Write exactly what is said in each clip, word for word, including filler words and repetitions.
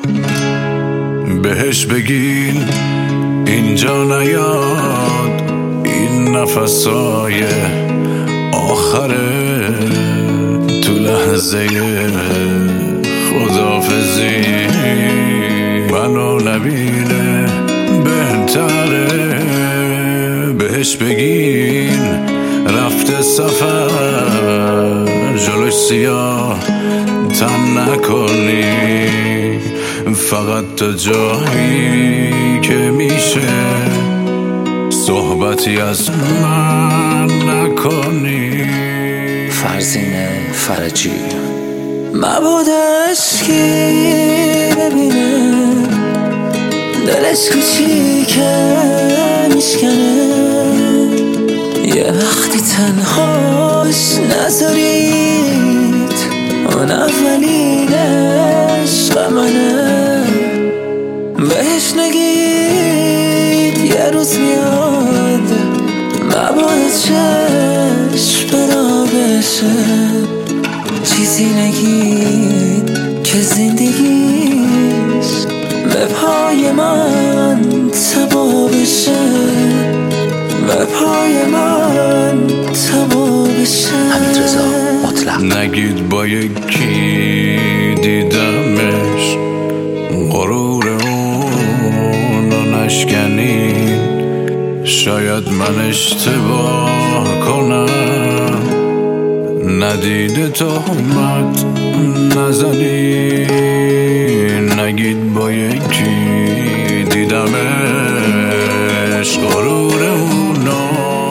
بهش بگین اینجا نیاد، این نفسای آخره، تو لحظه خداحافظی منو نبینه بهتره. بهش بگین رفته سفر، جلوش سیاه تن نکنی، فقط تا جایی که میشه صحبتی از من نکنی. فرزین فرجی. مبادش کی ببینه دلش کوچیکه میشکنه، یه وقتی تنهاش نذارید، اون اولین عشق منه. بهش نگید یه روز میاد مبادا چشم برا بشه، چیزی نگید که زندگیش به پای من تبا بشه، به پای من تبا بشه. حمیدرضا مطلق. نگید با یکی دیدمش، غرور اونو نشکنین، شاید من اشتباه کنم، ندیده تهمت نزنین. نگید با یکی دیدمش، غرور اونو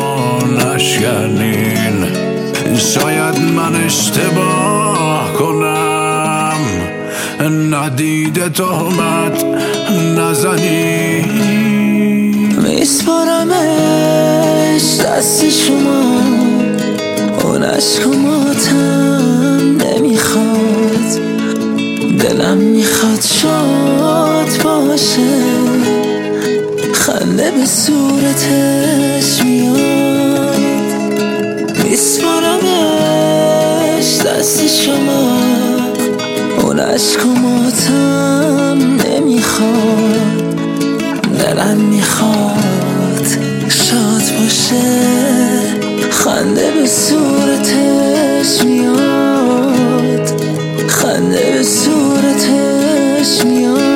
نشکنین، شاید من اشتباه کنم، ندیده تهمت نزنین. میسپارمش دست شما، اون عشق و ماتم نمیخواد، دلم میخواد شاد باشه، خنده به صورتش میاد. میسپارمش دست شما، اون عشق و ماتم نمیخواد، دلم میخواد شاد باشه، خنده به صورتش میاد، خنده به صورتش میاد.